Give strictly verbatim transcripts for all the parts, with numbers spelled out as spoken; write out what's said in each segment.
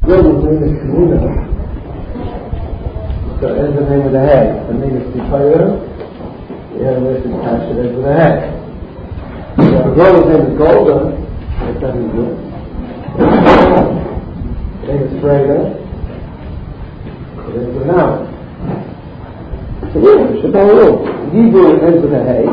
William's name is Kamuna. So that's the name of the head. The name is Tifayra. The other list is attached to it with a head. So the girl's name is Golda. That's not Hebrew. The name is Freda. So there's a noun. So yeah, Shabbat Hebrew ends with a hay.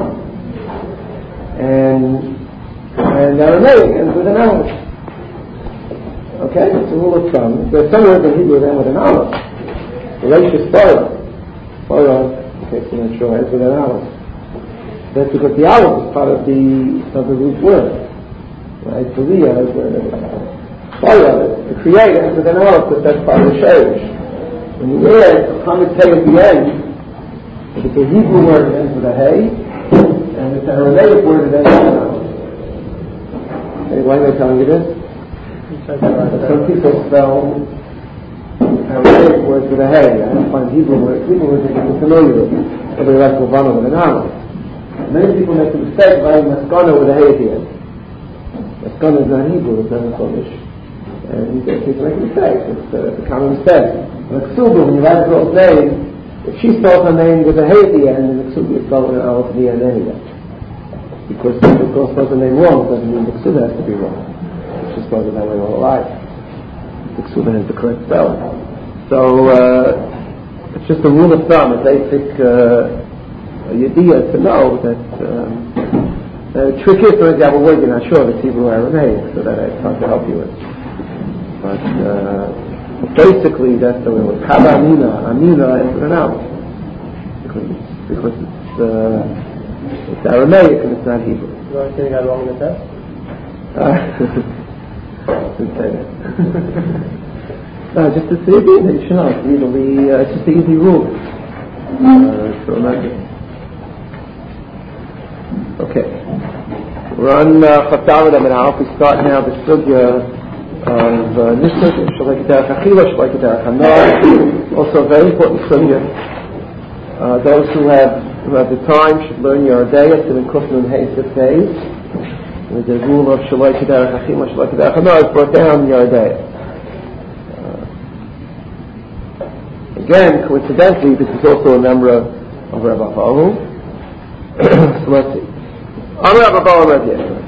And and Aramaic ends with an aleph. Okay, it's a rule of thumb. There's some words in Hebrew that end with an aleph. Relation Spara. Spara, okay, so I'm not sure, ends with an aleph. That's because the aleph is part of the of the root word. Right? So the uh, word of the creator ends with an aleph, but that's part of the shayrish. When you add a common tay at the end, if it's a Hebrew word, it ends with a hay, and if it's an Aramaic word, it ends with an aleph. Okay, why am I telling you this? Some people spell Aramaic words with a hay. I don't find Hebrew words. Hebrew words they get familiar with. Everybody likes Lavana with an aleph. Many people make the mistake of writing Maskana with a hay at the end. Maskana is not Hebrew, it's not Polish. And uh, people make a mistake. It's, uh, it's a common mistake. And Ksuba, when you write a girl's name, if she spells her name with a hay at the end, then the Ksuba is spelled with an aleph at the end anyway. Because if the girl spells her name wrong, it doesn't mean the Ksuba has to be wrong. She spells it that way all her life. The Ksuba has the correct spelling. So, uh, it's just a rule of thumb, a basic uh, idea to know that um, the trick is to have a word you're not sure if it's Hebrew or Aramaic, so that it's hard to help you with. But uh, basically, that's the way it was. Kaba Amina, Amina is an out. Because it's, because it's, uh, it's Aramaic and it's not Hebrew. You want to say that wrong in the test? Uh, didn't say that. No, just it's easy, you should know. It's, easily, uh, it's just an easy rule. Uh, to remember. Okay. We're on Chatav uh, now. We start now the sugya of Nisuk, Shalek Derech Achila, Shalek Derech Hanar. Also a very important sugya. Uh, those who have who have the time should learn Yeridea, Tzivin Kufnun Heisif Days. The rule of Shalek Derech Achila, Shalek Derech Hanar is brought down in Yeridea. Uh, again, coincidentally, this is also a member of, of Rabbi Abahu. So let's see. Amar Rabbi Abahu Amar Yechon.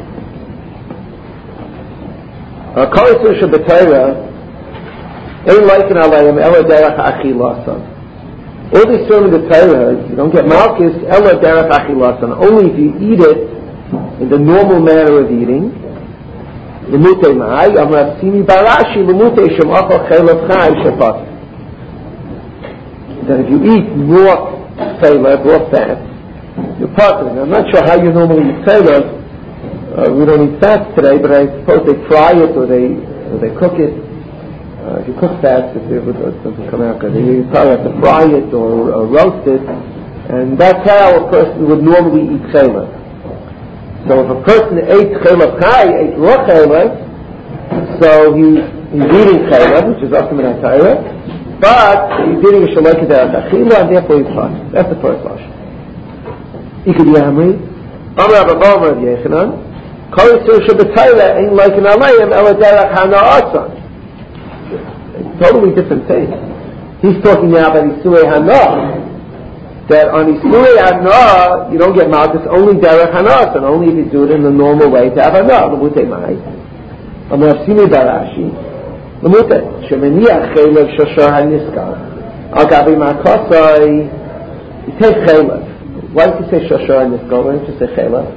Kol Yisur Shabbatayra Ein Leikin Alayim Ela Derech Achilasan. All these terms in the Torah, you don't get Malchus Ela Derech Achilasan. Only if you eat it in the normal manner of eating. Lemutei Mai Amar Simi Barashi Lemutei Shem Achal Chelav Chai Shapat. That if you eat raw chelav, raw fat, you're partnering. I'm not sure how you normally eat chelav. Uh, we don't eat fats today, but I suppose they fry it or they or they cook it. Uh, if you cook fats, it, it doesn't come out good. You probably have to fry it or, or roast it, and that's how a person would normally eat chelav. So if a person ate chelav chai, ate raw chelav, so he, he's eating chelav, which is up to the Torah, but he's eating a shalek derech achila, and therefore he's fine. That's the first lashon. Ikad Yamri, Amar Rabbi Abahu Amar Yechanan, Kol Yisur Shabbatayra Ein Leikin Alayim Ela Derech Hana'asan. Totally different thing. He's talking now about Isurei Hana. That on Isurei Hana you don't get malchus, only Derech Hana'asan, only if you do it in the normal way to have Hana. Lemutei Mai. Amar Simi Barashi. Lemutei Shemeniach Chelev Shoshar HaNiskar. Al Gabi Makasai. You take Chelev. Why did you say Shoshar HaNiskar? Why didn't you say Chelev?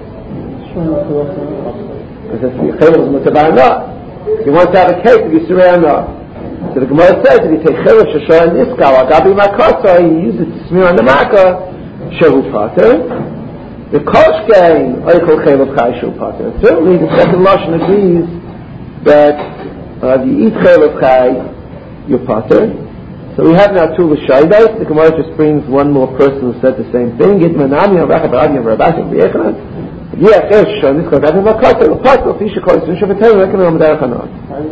Because Chelev is Mutabar Hana. If you want to have a cake, you Isurei Hana. So the Gemara says if you take Chelev Shoshar HaNiskar, Al Gabi Makasai, you use it to smear on the Makkah, Shehu Pater. The Koshkein, Oichel Chelev Chai Shehu Pater. Certainly the second Lashon agrees that uh, if you eat Chelev Chai, you're Pater. So we have now two L'Shaydais. The Gemara just brings one more person who said the same thing. Git Manami Avracha Barabi Avrabashi V'Yechanan. Yeah, Chesh Shon Niskar Gabi Makasai L'Pater L'Fisha Kol Yisur Shabbatayra Rekan Am Derech Hanar.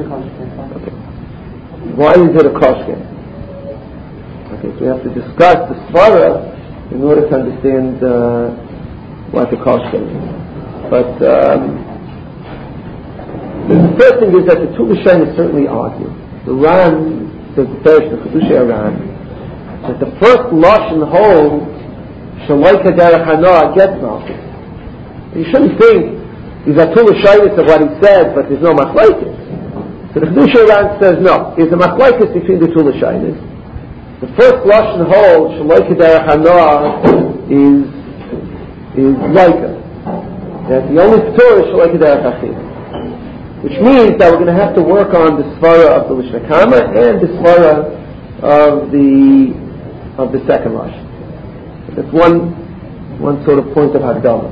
Why is it a koshken? Okay, so we have to discuss the svara in order to understand uh, what the koshken is. But um, the first thing is that the two Rishonim certainly argue. the Ran says the Perish, the Chedushay Ran, that the first Lashon holds Shaloi Kederech Hanoah gets Malchus. You shouldn't think these are two Lashonis of what he says, but there's no Machlokes. So the Chedushay Ran says no. There's a Machlokes between the two Lashonis. The first Lashon holds Shaloi Kederech Hanoah is is Loika. That the only Torah is Shaloi Kederech Achila. Which means that we're going to have to work on the svara of the Lishna Kama and the svara of the of the second Lashon. That's one one sort of point of Hagdama.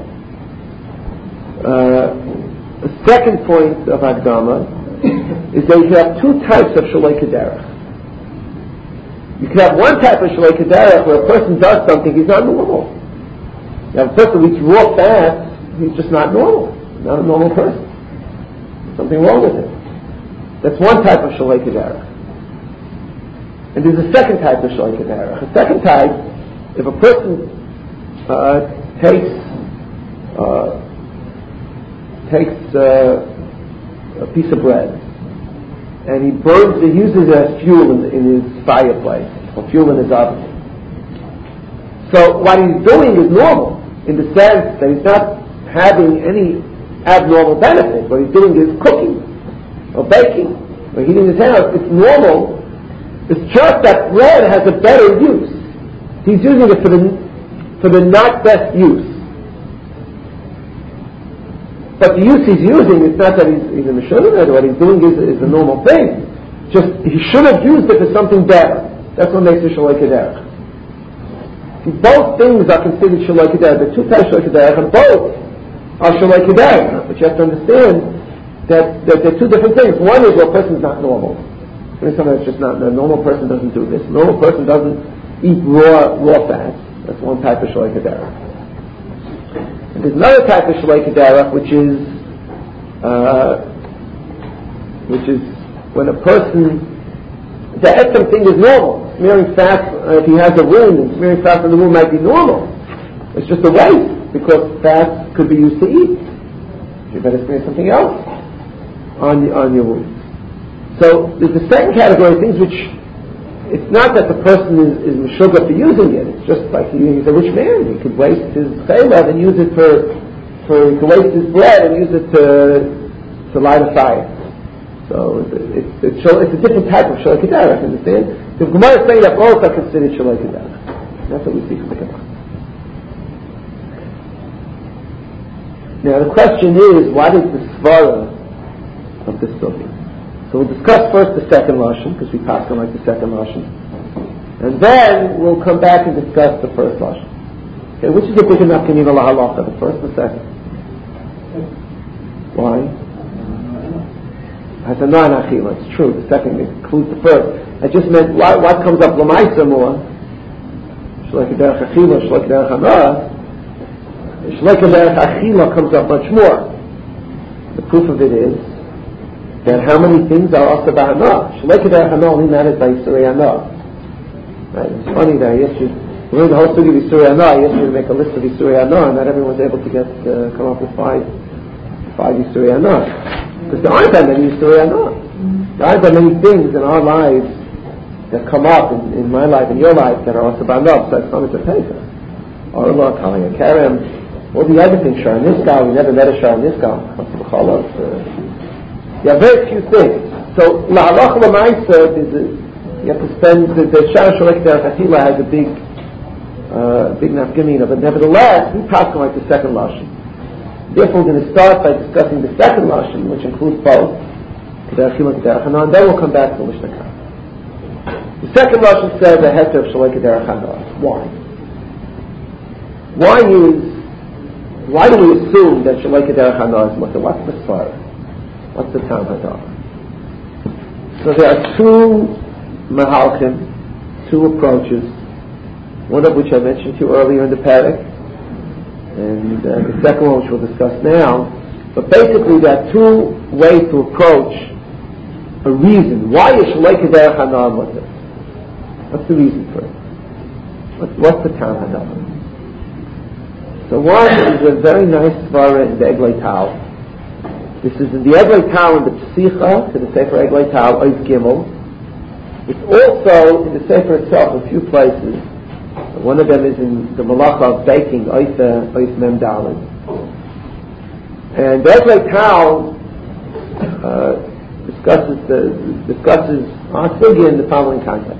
Uh, the second point of Hagdama is that you have two types of Shaloi Kederech. You can have one type of Shaloi Kederech where a person does something he's not normal. You have a person who eats raw fat, he's just not normal, not a normal person. Something wrong with him. That's one type of Shaloi Kederech. And there's a second type of Shaloi Kederech. The second type, if a person uh, takes uh, takes uh, a piece of bread and he burns it, uses it as fuel in, in his fireplace or fuel in his oven. So what he's doing is normal in the sense that he's not having any abnormal benefit. What he's doing is cooking or baking or heating his house. It's normal. It's just that bread has a better use. He's using it for the for the not best use. But the use he's using, it's not that he's, he's a Meshulin. What he's doing is, is a normal thing. Just he should have used it for something better. That's what makes it Shaloi Kederech. Both things are considered Shaloi Kederech. The two types of Shaloi Kederech, and both are Shaloi Kederech. But you have to understand that, that they're two different things. One is where a person's not normal. When something that's just not, a normal person doesn't do this. A normal person doesn't eat raw raw fat. That's one type of Shaloi Kederech. And there's another type of Shaloi Kederech, which is uh, which is when a person, the etzem thing is normal. Smearing fat, uh, if he has a wound, and smearing fat on the wound might be normal. It's just a waste, because fat could be used to eat. You better smear something else on, on your wound. So there's the second category of things which, it's not that the person is, is meshuggah for using it. It's just like he, he's a rich man. He could waste his chaylev and use it for, for, he could waste his bread and use it to, to light a fire. So it's, it's, it's, it's a different type of Shaloi Kederech, understand? The Gemara is saying that both are considered Shaloi Kederech. That's what we see from the Gemara. Now the question is, what is the svara of this sugi? So we'll discuss first the second lashon, because we pass on like the second lashon, and then we'll come back and discuss the first lashon. Okay, which is the big enough kinyan ala halacha, the first or the second? Why? Hasanan achila. It's true. The second includes the first. I just meant what, what comes up l'maisa more. Shaloi Kederech achila, Shaloi Kederech hanoah. Shaloi Kederech achila comes up much more. The proof of it is that how many things are also about hanoah. Shaloi Kederech hanoah only matters by Yisurei hanoah. Right? It's funny that I asked you, we learned the whole story of Yisurei hanoah. I asked you to make a list of Yisurei hanoah, and not everyone was able to get uh, come up with five five Yisurei hanoah. Because there aren't that many Yisurei hanoah. There aren't that many things in our lives that come up in, in my life, in your life, that are also about hanoah. So it's not a tefillah. Or Allah, Kali, and Kerem, all the other things. Shar Niskal, we never met a Shar Niskal. You have very few things. So, la'alach l'maisa, you have to spend, the, the Shara Shaloi Kederech achila has a big, uh, big nafgamina, but nevertheless, we pass on like the second lashon. Therefore, we're going to start by discussing the second lashon, which includes both, Kederech achila and Kederech hanoah, and then we'll come back to Mishnah Kama. The second lashon says a heter of Shaloi Kederech hanoah. Why? Why is, why do we assume that Shaloi Kederech hanoah is mutter? What's the svara? What's the Tam Hadar? So there are two mahalkim, two approaches, one of which I mentioned to you earlier in the parak, and uh, the second one which we'll discuss now. But basically there are two ways to approach a reason. Why is Shaloi Kederech hanoah mutter? What's the reason for it? What's, what's the Tam Hadar? So one is a very nice svara in the Eglei Tal. This is in the Eglei Tal in the Psicha, to the Sefer Eglei Tal, Oiz Gimel, It's also in the Sefer itself, a few places. One of them is in the Malacha of baking, Ois Ois Mem Daled. And Ezra Tal uh, discusses the discusses Asugya in the following context.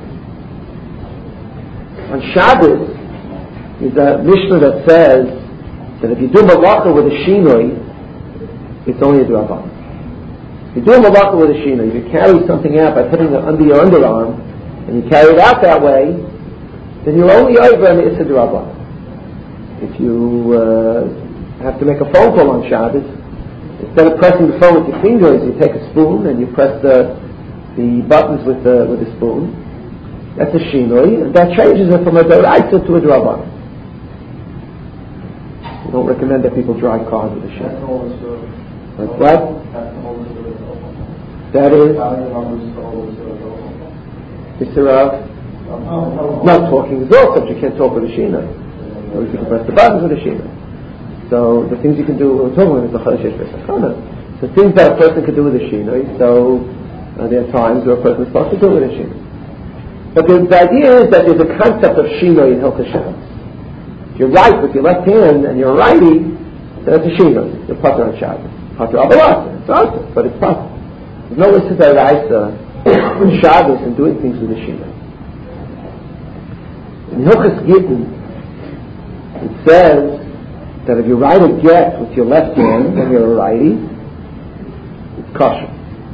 On Shabbos is a Mishnah that says that if you do Malacha with a Shinoi, it's only a D'Rabbanan. If you do a Malacha with a Shinoi, if you carry something out by putting it under your underarm, and you carry it out that way, then you're only over on the Issa D'Rabbanan. If you uh, have to make a phone call on Shabbos, instead of pressing the phone with your fingers, you take a spoon and you press the the buttons with the with the spoon. That's a Shinoi, and that changes it from a D'Oraisa to a D'Rabbanan. We don't recommend that people drive cars with a Shinoi. But what? That is Yisrael. Not talking is also, you can't talk with a Shinoi. Or you can press the buttons with a Shinoi. So the things you can do, we're talking about is the Chodesh Pesachana. The things that a person can do with a Shinoi, so uh, there are times where a person is supposed to do with a Shinoi. But the, the idea is that there's a concept of Shinoi in Hilchos Shabbos. If you're right with your left hand and you're righty, then it's a Shinoi. You're Pater on Shabbos. Pater Abalasa. It's awesome, but it's Pater. There's no way to D'Oraisa in Shabbos and doing things with a Shinoi. In Hilchos Gittin, it says that if you write a get with your left hand and you're a righty, it's kosher.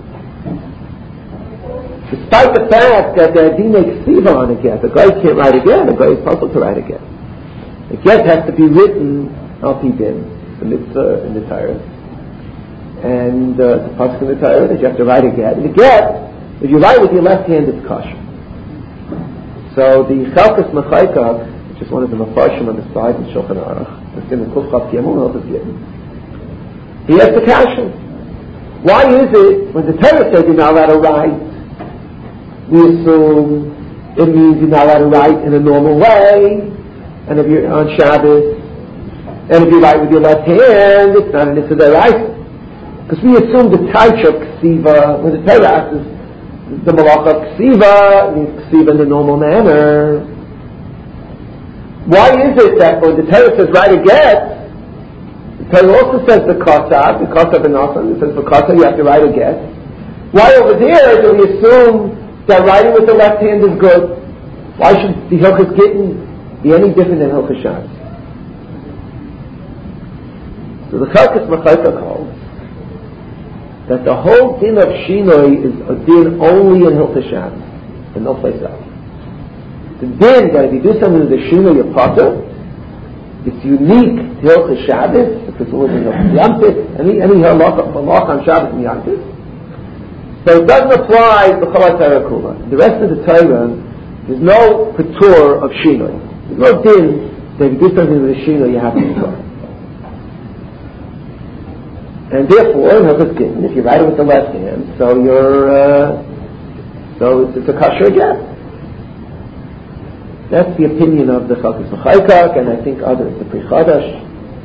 Despite the fact that there are dinei ksiva on a get, the guy can't write a get, the guy is puzzled to write a get. The get has to be written al pi din, the mitzvah in the Torah, and uh, the pasuk in the Torah that you have to write a get. And the get, if you write with your left hand, it's kosher. So the Chalkas Mechaika, which is one of the mafarshim on the side in Shulchan Aruch, it's in the Kufchav Kiyamun, he has the question: why is it when the Torah says you're not allowed to write, we assume it means you're not allowed to write in a normal way, and if you're on Shabbos, and if you write with your left hand, it's not an Issa D'Oraisa. Because we assume the Taich of Ksiva, when the Torah asks the Malach of Ksiva, means Ksiva in the normal manner. Why is it that when the Torah says write a get, the Torah also says the Kosav, the Kosav and Nasan, it says the Kosav you have to write a get. Why over there do we assume that writing with the left hand is good? Why should the Hilchos Gittin be any different than Hilchos Shabbos? So the Chalkas Mechaika calls that the whole din of Shinoi is a din only in Hilchos Shabbos, and no place else. The din that if you do something with the Shinoi, you're Pater, it's unique to Hilchos Shabbos, because it was in Yom Tif, any, any halach on Shabbos and Yom Tif. So it doesn't apply to Chol HaTorah Kula. The rest of the Torah, there's no Ketur of Shinoi. There's no din that if you do something with the Shinoi, you have to Ketur. And therefore, in Hilchos Gittin, if you write it with the left hand, so you're, uh, so it's, it's a kosher get. That's the opinion of the Chalkas Mechaika, and I think others, the Pri Chadash.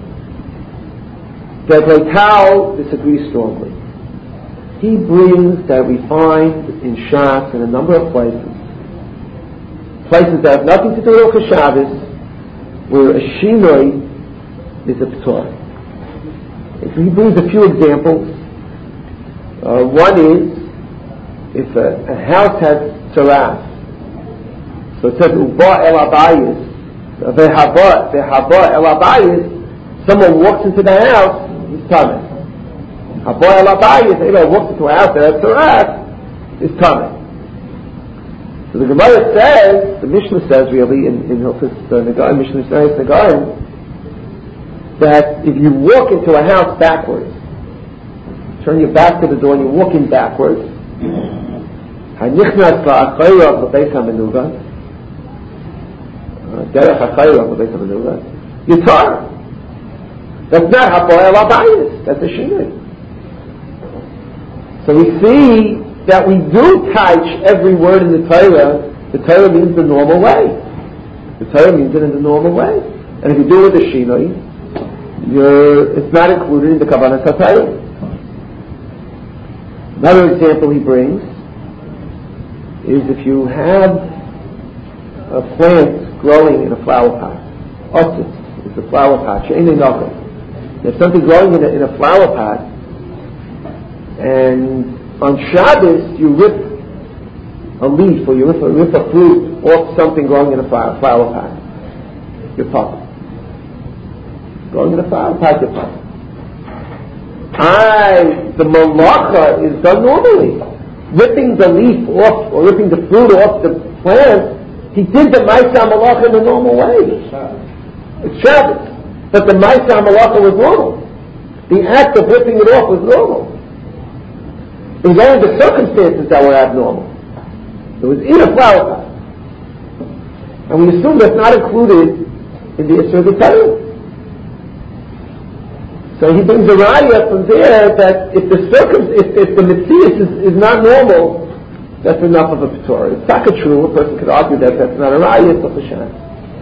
The Gleital disagrees strongly. He brings that we find in Shas in a number of places, places that have nothing to do with Hilchos Shabbos, where a Shinoi is a P'tor. He brings a few examples. Uh, one is, if a, a house has tzaras, so it says, Uba el abayis, vehaba, vehaba el abayis, someone walks into the house, he's tameh. Haba el abayis, anybody walks into a house that has tzaras, is tameh. So the Gemara says, the Mishnah says really, in, in Hilchos Nagaim, Mishnah says Nagaim, that if you walk into a house backwards, turn your back to the door and you're walking backwards, you're tar. That's not hapoel abayis. That's a shinoi. So we see that we do touch every word in the Torah. The Torah means the normal way. The Torah means it in the normal way. And if you do it with a shinoi, You're, it's not included in the Kavanah HaTorah. Another example he brings is if you have a plant growing in a flower pot. Otzitz is a flower pot. She'ein nochel. There's something growing in a, in a flower pot, and on Shabbos you rip a leaf or you rip a, rip a fruit off something growing in a flower, flower pot. You're puzzled. Growing in a flower pot, you're puzzled. I, the malacha is done normally. Ripping the leaf off or ripping the fruit off the plant, he did the Ma'aseh malacha in a normal way. It's Shabbos. But the Ma'aseh malacha was normal. The act of ripping it off was normal. It was only the circumstances that were abnormal. It was in a flower pot. And we assume that's not included in the Isra B'Torah. So he brings a raya from there that if the circum, if, if the Metzius is, is not normal, that's enough of a P'torah. It's not true. A person could argue that that's not a raya, it's a sham.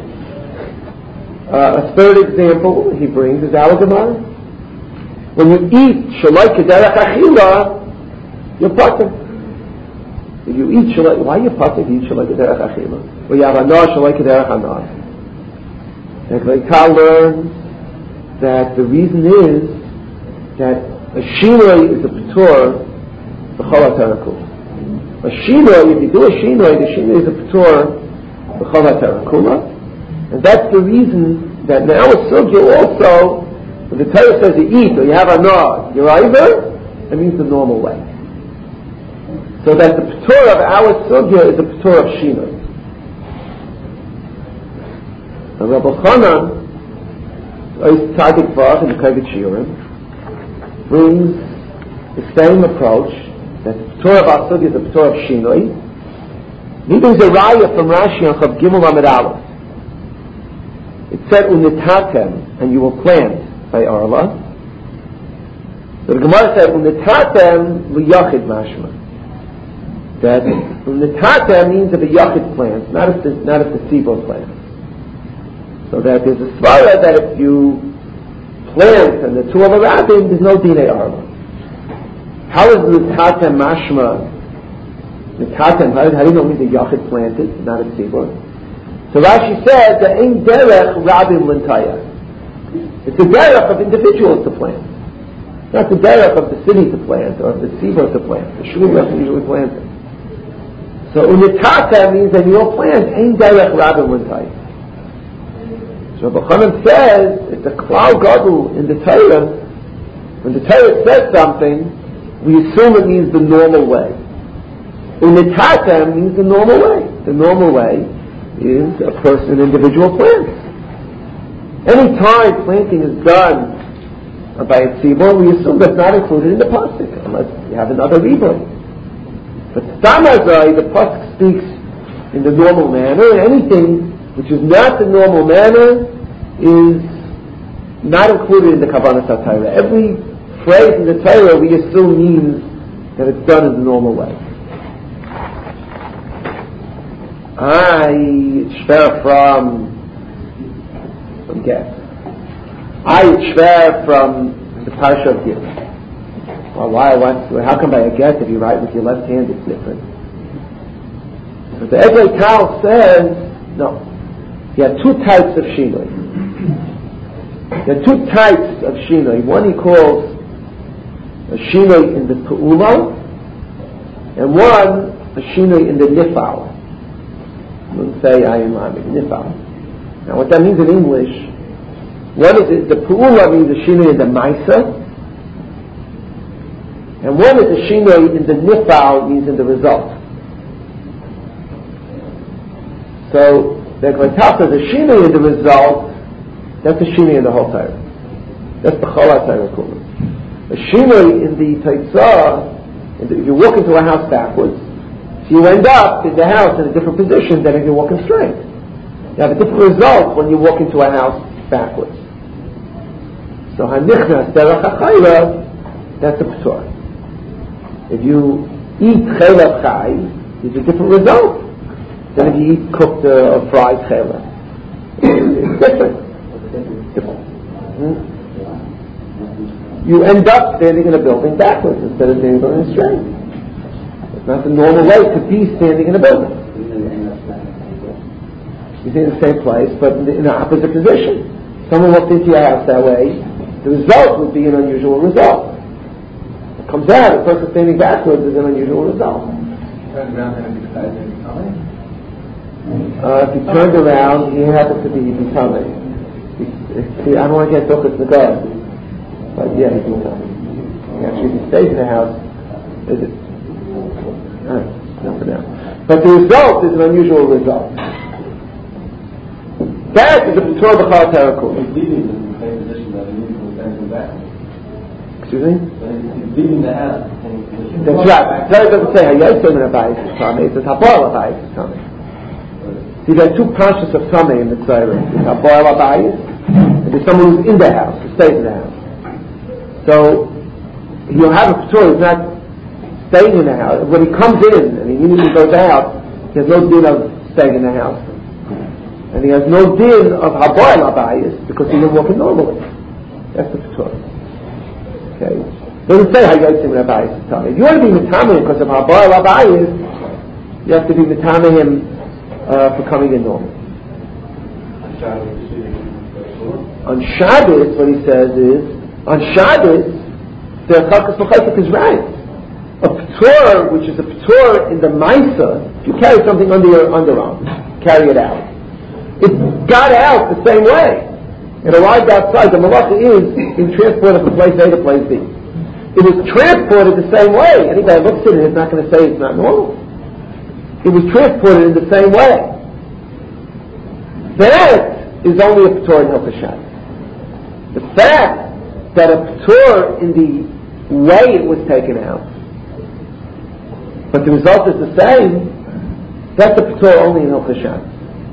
Uh, a third example he brings is our Gemara. When you eat shaloi kederech achila, you're patur. If you eat shaloi, why are you patur if you eat shaloi kederech achila? Well, you have anah shaloi kederech anah. And Klal learns that the reason is that a shinoi is a patur b'chol ha'terakula. A shinoi, if you do a shinoi, the shinoi is a patur b'chol ha'terakula. And that's the reason that now a sugya also, when the Torah says you eat or you have a nod, you're either, it means the normal way. So that the P'tur of our sugya is the P'tur of Shinoi. And Rabbi Chanan, Ois Tzadik Vach in the Kovetz Shiurim, brings the same approach, that the P'tur of our sugya is the P'tur of Shinoi. He brings a raya from Rashi on Chav Gimel Amid Aleph. It said unitatem, and you will plant by Arla. So the Gemara said unitatem liyachid mashma. That unitatem means of a yachid plant, not if the not if the tzibor plant. So that there's a svara that if you plant and the two of a rabbin, there's no dinei Arla. How is unitatem mashma? Unitatem, how, how do you know it means a yachid planted, not a tzibor? So Rashi says that in derech rabim l'ntaya. It's the derech of individuals to plant, not the derech of the city to plant or of the tzibur to plant. The shul doesn't usually plant it. So unitata means that you'll plant in derech rabim l'ntaya. So Rabbi Chanan says it's a klal gadol in the Torah. When the Torah says something, we assume it means the normal way. Unitata means the normal way. The normal way is a person, an individual plants. Any time planting is done by a tzibor, we assume that's not included in the pasuk, unless you have another riboy. But stamazai, the pasuk speaks in the normal manner, and anything which is not the normal manner is not included in the Kavanah HaTorah. Every phrase in the Torah we assume means that it's done in the normal way. I shver from from Get. I shver from the Parsha of Gittin. Well, why? What? How come by a Get if you write with your left hand it's different? But the Eglei Tal says no. You have two types of shinoi. There are two types of shinoi. One he calls a shinoi in the Pe'ula, and one a shinoi in the Nifal. Wouldn't say I am nifal. Now, what that means in English, one is the pu'ula means the shinoi in the ma'isa, and one is the shinoi in the nifal means in the result. So the Glataf says the shinoi in the result, that's the shinoi in the whole Torah. That's the Chala Torah Kula. The shinoi in the Taitzah, if you walk into a house backwards, you end up in the house in a different position than if you're walking straight. You have a different result when you walk into a house backwards. So hanichnas derech hachayla, that's a p'tur. If you eat chayla chay, there's a different result than if you eat cooked uh, or fried chayla. It's different. different. Hmm? You end up standing in a building backwards instead of standing in a straight. It's not the normal way to be standing in a building. He's in the same place, but in the, in the opposite position. Someone walked into your house that way, the result would be an unusual result. It comes out, the person standing backwards is an unusual result. Uh, if he turned around, he happens to be becoming. See, I don't want to get focused in the garden, but yeah, he's becoming. Actually, if he stays in the house, is it? Alright, not for now. But the result is an unusual result. That is a Torah B'chal Terakul. He's leaving in the same position that he was standing back. Excuse me? He's leaving the house. That's right. Torah doesn't say Hayotzim in Abayis Tzameh. It says Hapoel Abayis Tzameh. See, there are two conscious of Tzameh in the Torah. There's Hapoel Abayis, and there's someone who's in the house, who stays in the house. So, he'll have a Torah who's not staying in the house. When he comes in and he immediately goes out, there's no din of staying in the house. And he has no din of Haboel Abayis because he didn't walk in normally. That's the Torah. Okay? It doesn't say Hayotzim in Abayis Tzameh. If you want to be Mitameh because of Haboel Abayis, you have to be Mitameh him uh, for coming in normal. On Shabbos, what he says is, on Shabbos, the Chakas L'chaytik is right. A P'tor, which is a P'tor in the Maisa, if you carry something under your underarm, carry it out. It got out the same way. It arrived outside. The malacha is being transported from place A to place B. It was transported the same way. Any guy looks at it is not going to say it's not normal. It was transported in the same way. That is only a P'tor in Hilchos Shabbos. The fact that a P'tor in the way it was taken out, but the result is the same, that's a P'tor only in Hilchos Shabbos.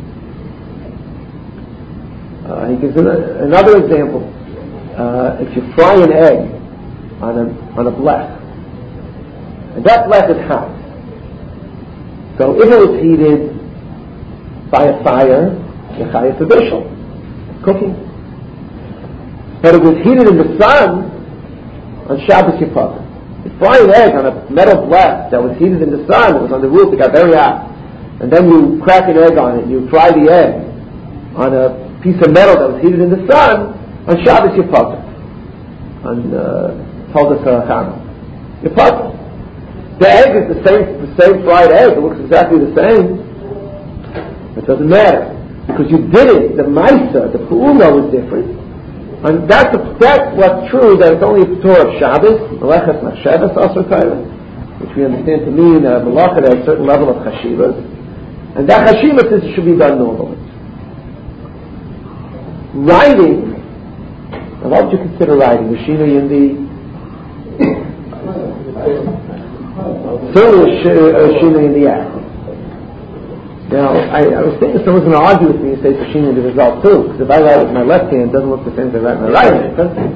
Uh, he gives another, another example. Uh, if you fry an egg on a on a blech, and that blech is hot, so if it was heated by a fire, you're chayav b'bishul, cooking. But it was heated in the sun, on Shabbos you're puzzled. You fry an egg on a metal blech that was heated in the sun, it was on the roof, it got very hot, and then you crack an egg on it, you fry the egg on a piece of metal that was heated in the sun, on Shabbos you're puzzled. On Toldos HaChama. You're puzzled. The egg is the same, the same fried egg, it looks exactly the same. It doesn't matter. Because you did it, the Maisa, the Pu'ula was different. And that's, a, that's what's true, that it's only a P'tor of Shabbos, Meleches Machshavas Asur Torah, which we understand to mean a Malacha that has a certain level of Chashivas. And that Chashivas is, should be done normally. Writing, now what would you consider writing? The Shinui in the certainly a Shinui in the act. Now, I, I was thinking someone's going to argue with me and say it's a Shinui in the result too, because if I write with my left hand, it doesn't look the same as I write with my right hand.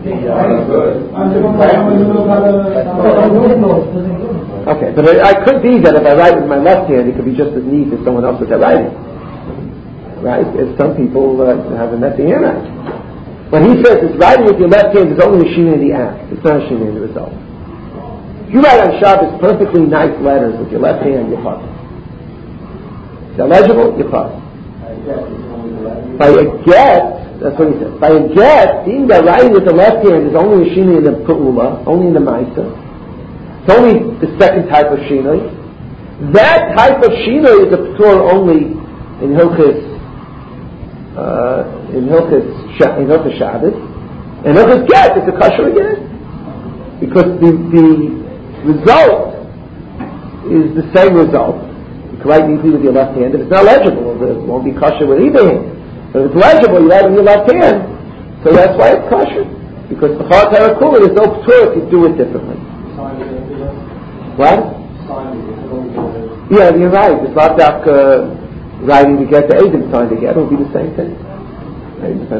Okay, but it, it could be that if I write with my left hand, it could be just as neat as someone else with their right hand. Right? If some people uh, have a messy handwriting. When he says it's writing with your left hand, it's only a Shinui in the act. It's not a Shinui in the result. If you write on Shabbos perfectly nice letters with your left hand, you're puzzled. Is that legible? You're puzzled. By a get, that's what he says. By a get, being that writing with the left hand is only a Shinui in the Pu'ula, only in the Maisa. It's only the second type of Shinui. That type of Shinui is a P'tor only in Hilchos Uh, in Hilchos in Hilchos Shabbos, and Hilchos Get it's a kosher again, because the the result is the same result. You can write neatly with your left hand. If it's not legible, it won't be kosher with either hand. But if it's legible, you write with your left hand, so that's why it's kosher. Because the Chal Terakul, there's no p'tur if you do it differently. What? Yeah, you're right. It's not that. Uh, Writing to get the Eidim signed together would be the same thing. It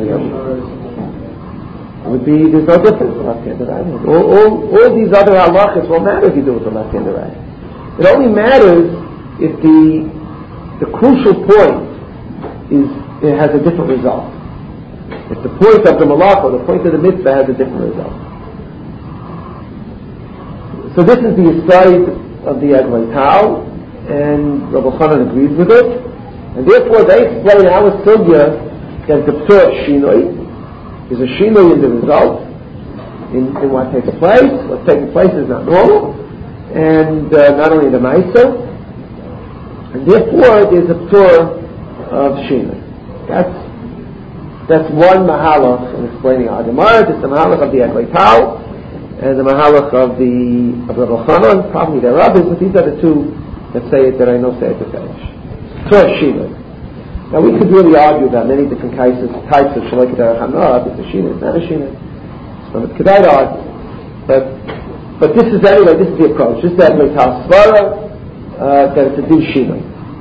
would be, there's no difference with left hand and right hand. All, all, all these other halachas won't matter if you do it with the left hand or right hand. It only matters if the the crucial point is, it has a different result. If the point of the malach or the point of the mitzvah has a different result. So this is the aside of the Eglei Tal, and Rabbi Chanan agrees with it, and therefore they explain our sugya that the p'tur shinoi is a shinoi in the result, in, in what takes place. What's taking place is not normal, and uh, not only the Maisa, and therefore there's a p'tur of shinoi. That's that's one mahalach in explaining our Gemara. It's the mahalach of the Eglei Tal and the mahalach of the of Rabbi Chanan, probably their rabbis, but these are the two that say it that I know say it to finish. P'tur shinoi. Now we could really argue about many different cases, types of Shalei Kedei Hana. It's a Shina, it's not a Shina. So it's Kedai to argue. But, but this is anyway, this is the approach. This is the Eglei Tal Svara, uh, that it's a Din Shina.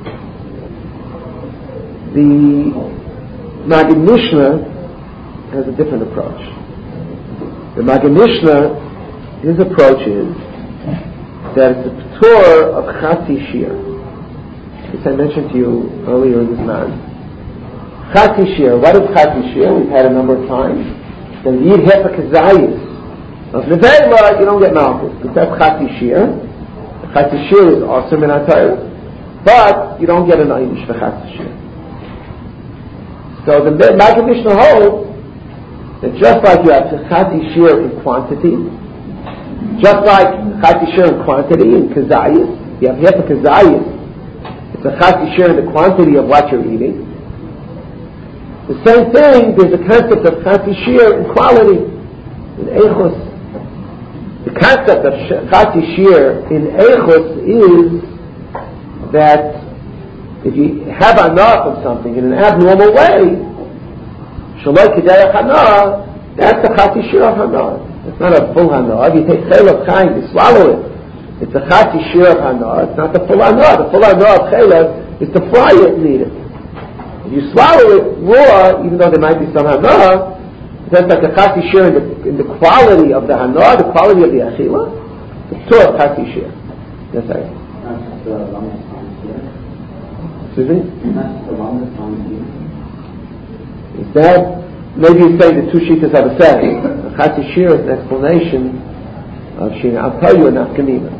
The Maggid Mishnah has a different approach. The Maggid Mishnah, his approach is that it's a P'tur of Chati Shir. As I mentioned to you earlier in this man. Chati Shir. What is Chati Shir? We've had a number of times. The Yid Hefek Zayis of Nevela, you don't get Malchus. Because that's Chati Shir. Chati Shir is awesome in Atayr. But you don't get an Einish for Chati Shir. So the Maggid Mishnah holds that just like you have Chati Shir in quantity, just like Chati Shir in quantity in Kazayis, you have Hefek Zayis. It's a Chati Shir in the quantity of what you're eating. The same thing, there's a concept of Chati Shir in quality, in Eichus. The concept of Chati Shir in Eichus is that if you have enough of something in an abnormal way, Shaloi Kedei Hana, that's a Chati Shir of Hana. It's not a full Hana. If you take Chel of Chaim, you swallow it. It's a Chati Shir of Hana. It's not the full Hana. The full Hana of Chelev is to fry it and eat it. If you swallow it raw, even though there might be some Hana, that's like a Chati Shir in the, in the quality of the Hana, the quality of the Achila. The P'tur of Chati Shir. Yes, sir. That's the longest time here. Excuse me? That's the longest time here. Is that, maybe you say the two Shitas are the same. The Chati Shir is an explanation of Shina. I'll tell you enough Gemina.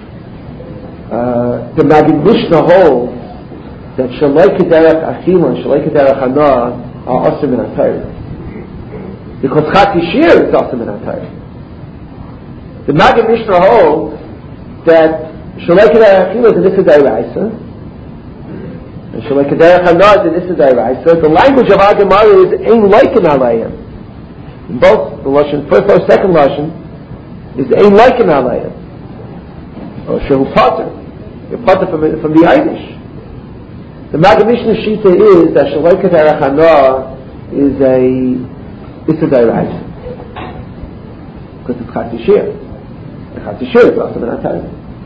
Uh, the Maggid Mishnah holds that Shalei Kederach Achila and Shalei Kederach Hana are awesome in Atayr. Because Chati Shir is awesome in Atayr. The Maggid Mishnah holds that Shalei Kederach Achila is an Issa D'Oraisa and Shalei Kederach Hana is an Issa D'Oraisa. The language of our Gemara is Ein Leikin Alayim. In both the Lashon, first or second Lashon, is Ein Leikin Alayim. Or Shehu Pater. You're Pater from, from the Einish. The Maggid Mishnah Shita is that Shalei Kederach Hana is a Issa D'Oraisa. Because it's Chati Shir. The Chati Shir is also an Atayr.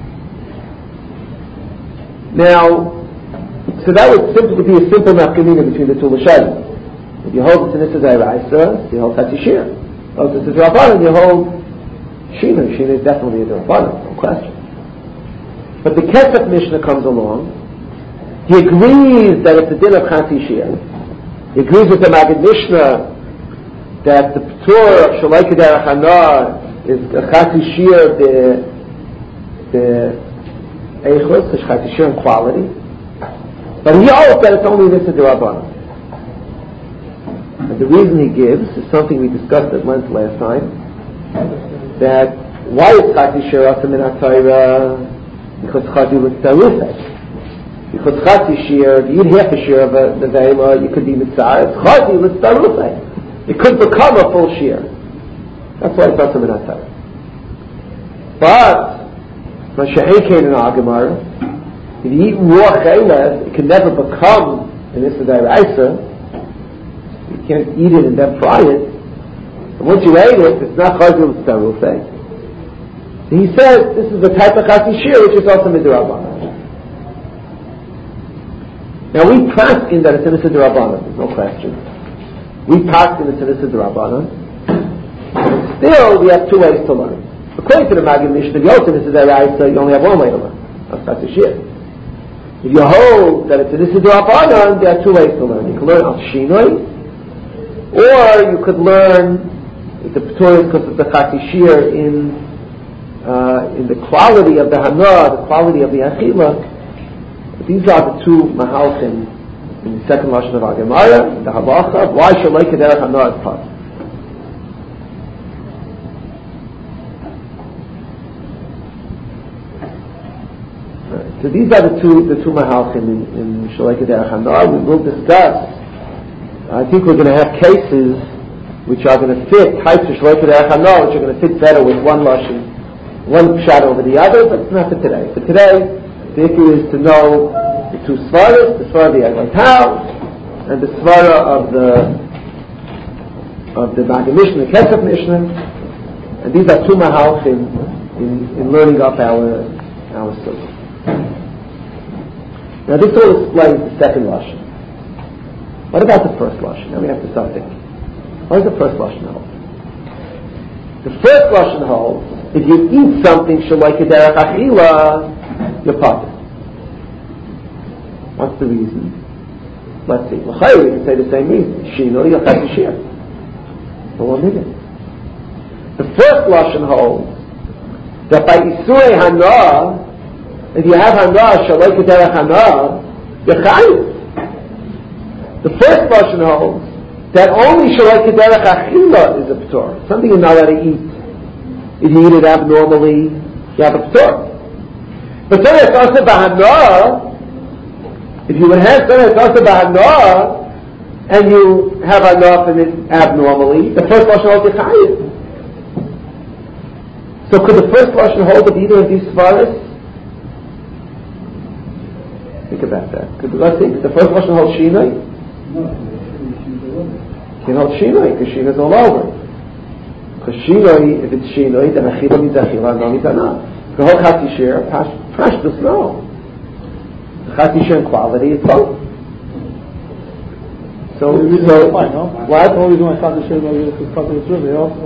Now, so that would simply be a simple nafkamina between the two Lashanim. If you hold it's an Issa D'Oraisa, you hold Chati Shir. If it's a D'Rabbanan, you hold Shina. Shina is definitely a D'Rabbanan, no question. But the Kesef Mishnah comes along. He agrees that it's a din of Chati Shir. He agrees with the Maggid Mishnah that the P'tur of Shalei Kederach Hana is a Chati Shir the the Eichus, it's Chati Shir in quality. But he holds that it's only this D'Rabbanan. And the reason he gives is something we discussed at length last time. That why is Chati Shir awesome in Atayra? Because Chati was Tarufet. Because Chati Shir, if you eat half a shir of a Nevela, you could be Mitzvah. It's Chati was Tarufet. It could become a full shir. That's why it's awesome in Atayra. But Mashahekein in our Gemara, if you eat raw Chelev, it can never become an Issa D'Oraisa. You can't eat it and then fry it. And once you ate it, it's not Chazil, it's Tarufet. So he says this is the type of Chati Shir which is also Midrabanan. Now we pass in that it's an Issa D'Rabbanan, there's no question. We pass in it's an Issa D'Rabbanan. And still we have two ways to learn. According to the Maggid Mishnah, if you hold an Issa D'Oraisa, you only have one way to learn. That's Chati Shir. If you hold that it's an Issa D'Rabbanan, there are two ways to learn. You can learn Al Shinoi, or you could learn the P'tur because of the Chati Shir in uh, in the quality of the hana, the quality of the achila, these are the two mahalchim in the second lashon of Agamara, the halacha. Why shalei kederech hana is part? So these are the two the two mahalchim in, in shalei kederech hana. We will discuss. I think we're going to have cases which are going to fit types of shalei kederech hana, which are going to fit better with one lashon, one shot over the other, but it's not for today. For today, the issue is to know the two svaras, the svara of the Eglatal, and the svara of the of the Magid Mishnah, the Kesef Mishnah, and these are two mahalchim in, in learning up our our sukkah. Now this all explains the second lashon. What about the first lashon? Now we have to start thinking. What does the first lashon hold? The first lashon holds if you eat something shalei kederech achila, you're potter. What's the reason? Let's see. L'chayr, we can say the same reason. Shino, you'll have to share. But one minute. The first lashon holds that by isurei hana, if you have hana shalei kederech hana, you're chayiv. The first lashon holds that only shalei kederech achila is a p'tor. Something you're not allowed to eat. If you eat it abnormally, you have a p'tor. But then it's also b'hana. If you would have then it's also b'hana, and you have hana in it abnormally, the first lashon holds you're chayiv. So could the first lashon hold of either of these svaras? Think about that. Could let's think. The first lashon hold shinoi? No. Can hold shinoi because shinoi's all over. Because shinoi, if it's shinoi, then achila means achila, no means hana. The whole chati share, pashtus no. The chati share in quality is both. So, the reason so fine, no? what? The only reason why chati share is because it's really off.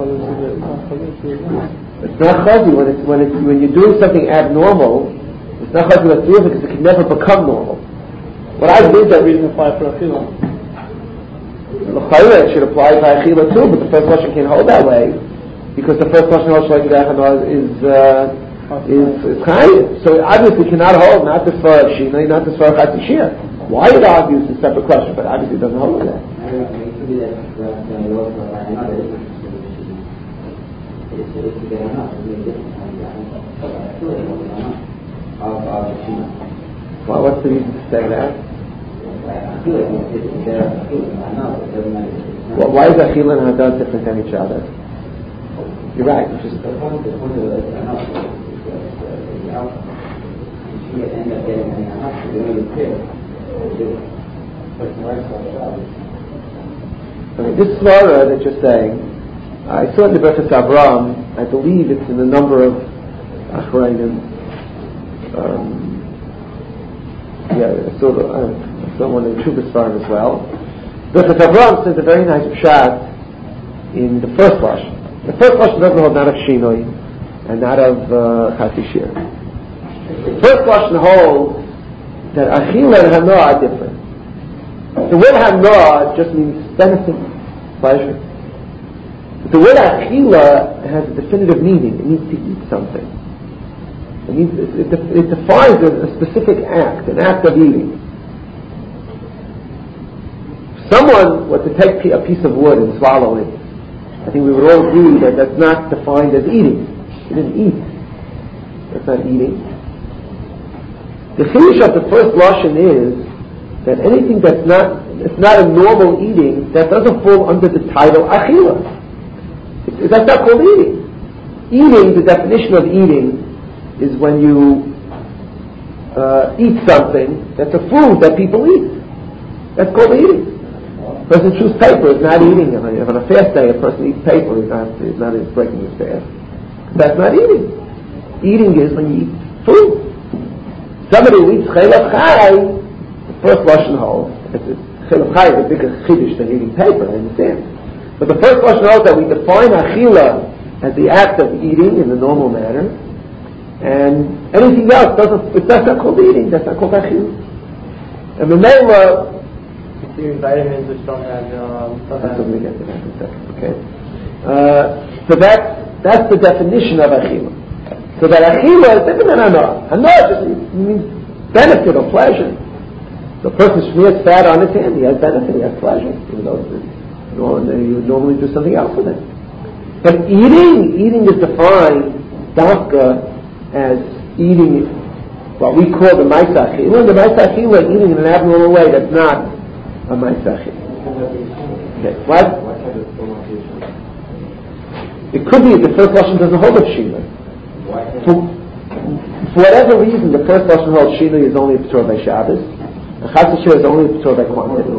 It's not chazi when it's when it's when you're doing something abnormal. It's not chazi with three because it can never become normal. What I did that reason apply for achila. L'chayre it should apply to achila too, but the first lashon can't hold that way because the first lashon holds like that is uh, is is chayiv. So it obviously cannot hold not the svara of shina, not the svara of chati shir. Why it argues is a separate question, but obviously it doesn't hold that. Well, what's the reason to say that? Well, why is Achila and Hadad different than each other? You're right. Just I mean, this svara that you're saying, I saw in the Berachos Avraham. I believe it's in a number of Achrayim. Um, yeah, I saw, the, uh, I saw one in Chuvas Farm as well. Berachos Avraham says a very nice pshat in the first lashon. The first lashon doesn't hold not of shinoi and not of chati shir. The first lashon holds that achila and hana are different. The word hana just means benefit, pleasure. But the word achila has a definitive meaning. It means to eat something. It means it, it, it defines a, a specific act, an act of eating. If someone were to take a piece of wood and swallow it, I think we would all agree that that's not defined as eating. He didn't eat. That's not eating. The chiddush of the first lashon is that anything that's not it's not a normal eating, that doesn't fall under the title achila. It, that's not called eating. Eating, the definition of eating, is when you uh, eat something that's a food that people eat. That's called eating. A person chews paper is not eating. If on a fast day a person eats paper, he's not, he's not breaking his fast. That's not eating. Eating is when you eat food. Somebody who eats chelav chai, the first lashon holds. Chelav chai is a bigger chiddush than eating paper, I understand. But the first lashon holds that we define achila as the act of eating in the normal manner, and anything else doesn't. That's not called eating. That's not called achila. And the Mela. Vitamins which don't have. Um, that's what we get to that in a second. Okay. Uh, so that's that's the definition of achila. So that achila is different than hana. Hana just means benefit or pleasure. The person smears fat on his hand, he has benefit, he has pleasure, even though you know, you would normally do something else with it. But eating, eating is defined dafka as eating what we call the ma'aseh achila. The ma'aseh achila is eating in an abnormal way that's not a ma'aseh achila. Okay, what? It could be the first lashon doesn't hold of shina. For, for whatever reason, the first lashon holds shina is only a p'tur by Shabbos. The chas v'shir is only a p'tur by quantity.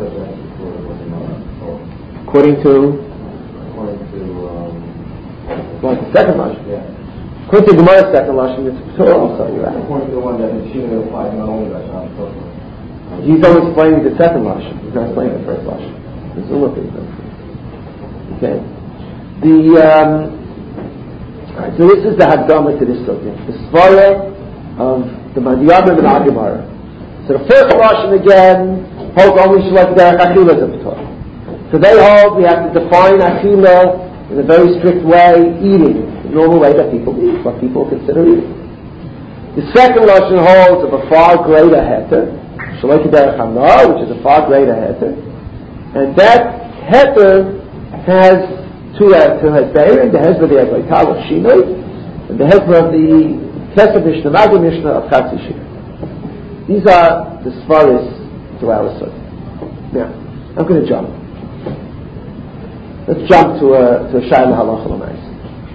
According to, according to, um, well, the second lashon. Yeah. According to Gemara's second lashon, it's a p'tur also. You're right. According to the one that the shina applies not only by Shabbos, but he's only explaining the second lashon. He's not explaining the first lashon. There's a look at it. Okay. The um, all right, so this is the Hagdama to this subject, the svara of the Madhyamim and Agamara. So the first lashon again holds only shalak derech achila as a p'tur. So they hold we have to define achila in a very strict way, eating, the normal way that people eat, what people consider eating. The second lashon holds of a far greater heter, shalak derech hana, which is a far greater heter, and that heter has two to Hezbeir, the Hezbollah the Agaital of Shinoi, and the Hezbollah of the Kesef Mishnah, Magid Mishnah of Chatzi Shina. These are the Svaris to our study. Now, I'm going to jump. Let's jump to a to a Shayla Halacha L'Mais.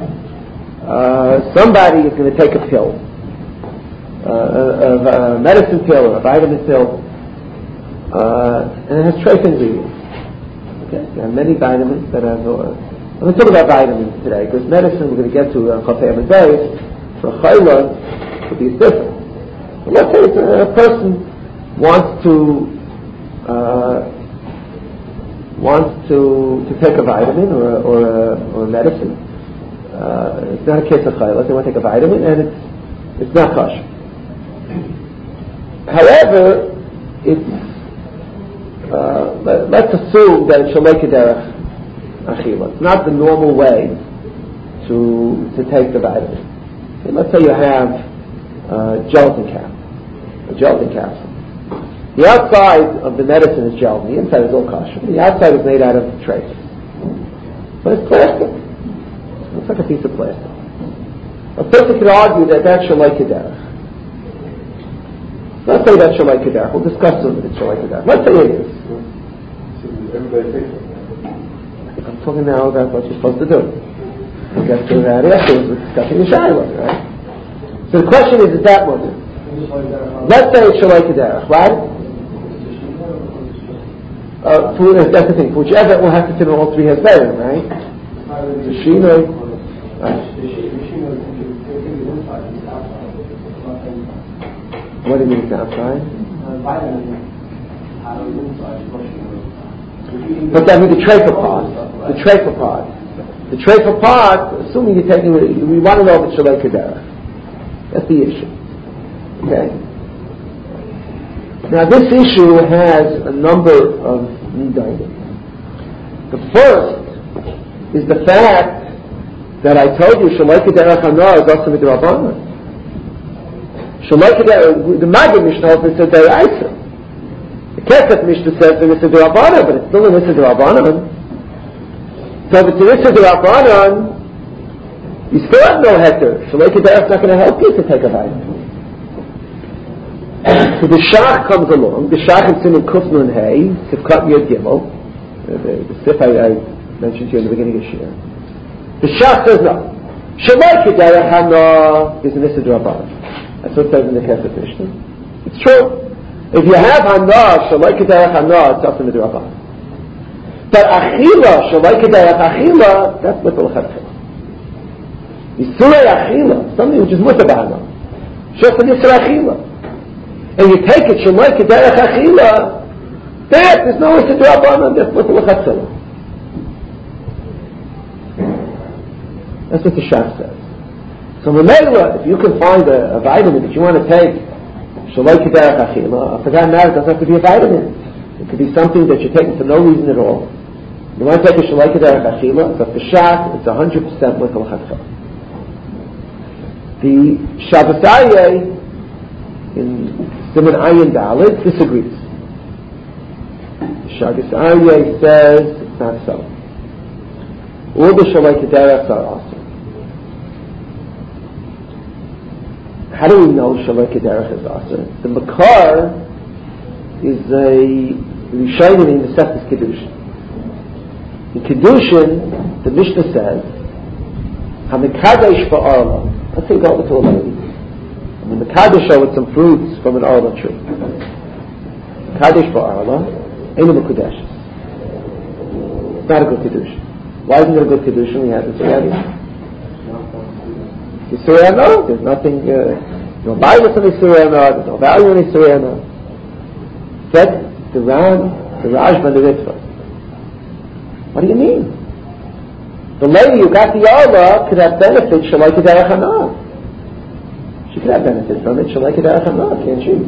Uh Somebody is going to take a pill, uh, a, a medicine pill or a vitamin pill, uh, and it has trace ingredients. Okay, there are many vitamins that have. Uh, I'm going to talk about vitamins today, because medicine we're going to get to on Chafei Amid Beis. For chayla, could be different. But let's say a person wants to uh, wants to to take a vitamin or a, or a, or a medicine. Uh, it's not a case of chayla. They want to take a vitamin, and it's it's not kosher. However, it's uh, let, let's assume that it's shalei kederech achila. It's not the normal way to to take the vitamin. Okay, let's say you have uh, gelatin cap, a gelatin capsule. The outside of the medicine is gelatin. The inside is all kosher. The outside is made out of trace, but it's plastic. It looks like a piece of plastic. A person could argue that that's shalei kederech. Let's say that's shalei kederech. We'll discuss soon if it's shalei kederech. Let's say it is. everybody takes it. I'm talking now about what you're supposed to do. We'll get to that afterwards. We're discussing the Shiloh, right? So the question is, is that one? Let's say it's Shalai Kederech, right? Uh, for, that's the thing. For whichever, we'll have to know all three has better, right? The Shino, right? What do you mean it's outside? But that means the trafer part. The trafer part. The trafer part, assuming you're taking it, we want to know if it's Shalei Kederech. That's the issue. Okay? Now this issue has a number of nidaim. The first is the fact that I told you Shalei Kederech Hana is also midrabanan. Shalei Kederech, the Magid Mishnah says that they're Isa. The Kesef Mishnah says that it's a D'Rabbanan, but it's still an Issa D'Rabbanan. So if it's an Issa D'Rabbanan, you still have no heter. Shalei Kederech is not going to help you to take a vitamin. So the Shach comes along, the Shach is in Kuf Nun Hey, Sifkat Yod Gimel, the, the Sif I, I mentioned to you in the beginning of Shir. The Shach says no. Shalei Kederech Hana is an Issa D'Rabbanan. That's what it says in the Kesef Mishnah. It's true. If you have hana, shalai kederech hana, it's also midrabanan. But achila, shalai kederech achila, that's mutar l'chadchila. Yisurei achila, something which is mutar b'hana, just an yisur achila. And you take it, shalai kederech achila, that there's no yisur d'rabanan, that's mutar l'chadchila. That's what the Shach says. So Mamela, if you can find a, a vitamin that you want to take, Shalai Kederech Achila, for that matter, it doesn't have to be a vitamin. It could be something that you're taking for no reason at all. You want to take a Shalai Kederech Achila, but for Shach, it's one hundred percent Mutar L'Chadchila. The Shabbos Aryeh in Siman Ayin Dalet disagrees. Shabbos Aryeh says it's not so. All the Shalai Kederach are also. How do we know Shalai Kederach is also? The Makar is a Rishonim in the Seftas Kedushin. In Kedushin, the Mishnah says, HaMekadesh Ba'arla. Let's say go to a lady. And the Mekadesh with some fruits from an Arla tree. Mekadesh Ba'arla, ain't a Mekudesh. It's not a good Kedushin. Why isn't it a good Kedushin? We have this already. Yisrael, no. There's nothing, uh, no Bible in Yisrael, no. There's no value in Yisrael, no. Said the Ran, the Rajman, the Ritva. What do you mean? The lady who got the Arla could have benefit, Shalai Kederach Hana. She could have benefit from it, Shalai Kederach Hana, can't she?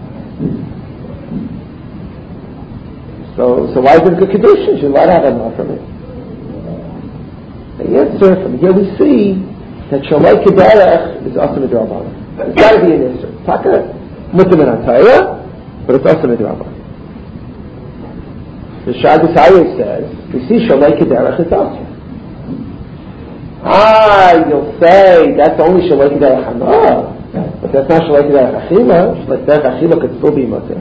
So, so why is it a good Kedushin? She's allowed to have Hana from it. The answer from here we see that Shalai Kederach is also a Midrabanan. It's got to be an Isser. Taka Mutim and Atayah, but it's also a Midrabanan. The Shabbos Aryeh says, we see Shalai Kederach is also. Ah, you'll say, that's only Shalai Kederach Hana, but that's not Shalai Kederach Achila. Shalai Kederach Achila could still be Mutim.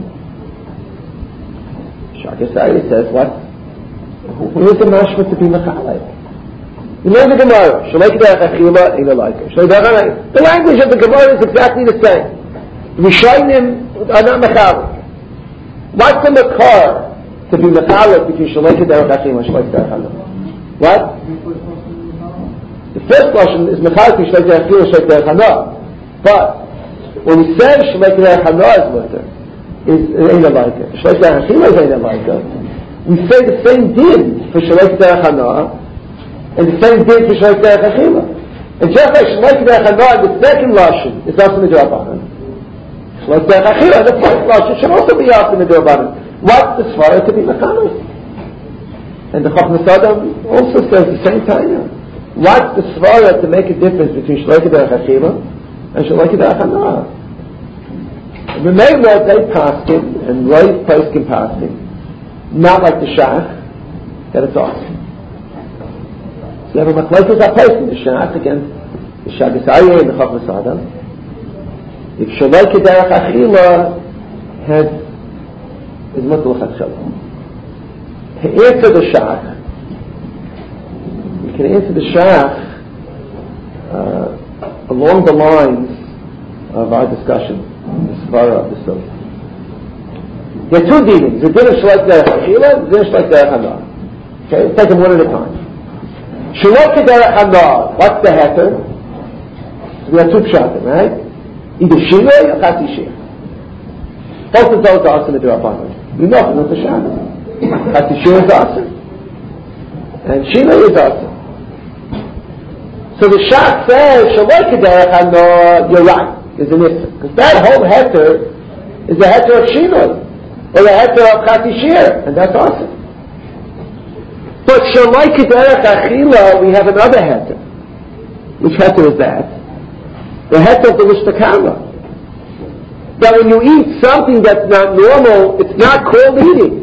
Shabbos Aryeh says, what? Who is the mashma to be Mechalek? You know the Gemara, Shalai Kederach Achila ain't a like her. The language of the Gemara is exactly the same. Rishonim are not Mechalek. What's the Makar to be Mechalek between Shalai Kederach Achila and Shalai Kederach Hana? What? The first question is Mechalek between Shalai Kederach Achila and Shalai Kederach Hana. But when we say Shalai Kederach Hana is mutter, is ain't a like her. Shalai Kederach Achila is ain't a like her. We say the same din for Shalai Kederach Hana and the same din for Shalai Kederach Achila. And just like Shalai Kederach Hana, the second lashon is also Midrabanan. Shalai Kederach Achila, the first lashon should also be also Midrabanan. What's the svara to be Mechalek? And the Chachmas Adam also says the same time. What's the svara to make a difference between Shalai Kederach Achila and Shalai Kederach Hana? And the main word they paskin and Roy Poskin paskin, not like the Shach, that it's awesome. So you have a machlokes that person, the Shach against the Shabbos Aryeh and the Chachmas Adam. If Shalai Kederach Achila has is mutal chatchila. To answer the Shach, you can answer the Shach uh, along the lines of our discussion, the svara of the Sotah. There are two dinim. The din of Shalai Kederach Achila, the din of Shalai Kederach Hana. Okay, let's take them one at a time. Shalai Kederach Hana, what's the heter? So we have two pshatim, right? Either Shiloi or Chati Shir. Both of those are also the Durabanan. We know it's not the Shabbos. Chati Shir is awesome. And Shiloi is awesome. So the Shach says, Shalai Kederach Hana, you're right, is an issue. Because that whole heter is the heter of Shiloi, or the heter of Chati Shir, and that's awesome. But Shalai Kederach Achila, we have another heter. Which heter is that? The heter of the Lishtakama. That when you eat something that's not normal, it's not called eating.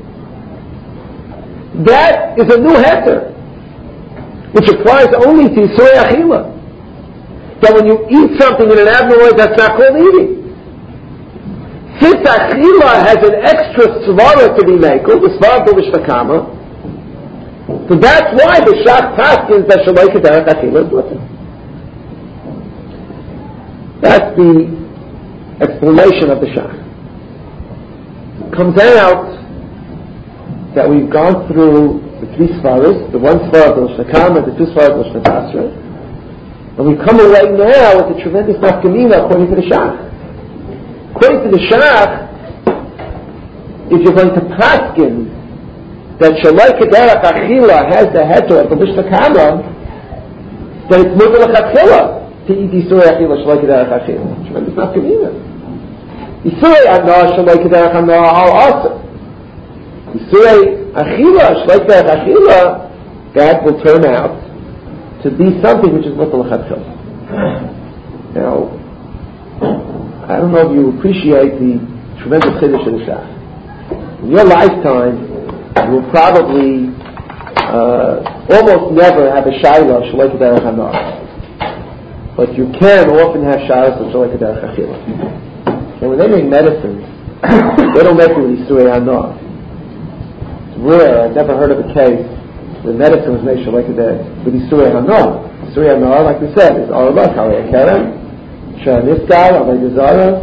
That is a new heter, which applies only to Yisrei Achila. That when you eat something in an abnormal way, that's not called eating. Since Achila has an extra svara to be made, the svara of the Lishtakama, so that's why the Shach paskins that Shalai Kederach Achila is mutter. That's the explanation of the Shach. It comes out that we've gone through the three svaras, the one svara of the Lishtakama, the two svaras of the Lishtakasra, and we come away now with a tremendous nafkamina according to the Shach. According to the Shach, if you're going to paskin that Shalai Kederach Achila has the heter of the Lishtakama, then it's mutar l'chatchila to eat Yisrei Achila Shalai Kederach Achila. Tremendous nafkamina. Yisrei Ana Shalai Kederach Ana al Asa. Yisrei Achila Shalai Kederach Achila, that will turn out to be something which is mutar l'chatchila. Now, I don't know if you appreciate the tremendous chiddush of the Shach. In your lifetime, you will probably uh, almost never have a shayla shleika derech hanar, but you can often have shaylas shleika derech achila. And when they make medicine, they don't make it with Yisurei Hanar. It's rare. I've never heard of a case where medicine was made shleika derech with Yisurei Hanar. Yisurei Hanar, like we said, is Arla, Kalei Kerem, Shah Niskal, Alei Gezara,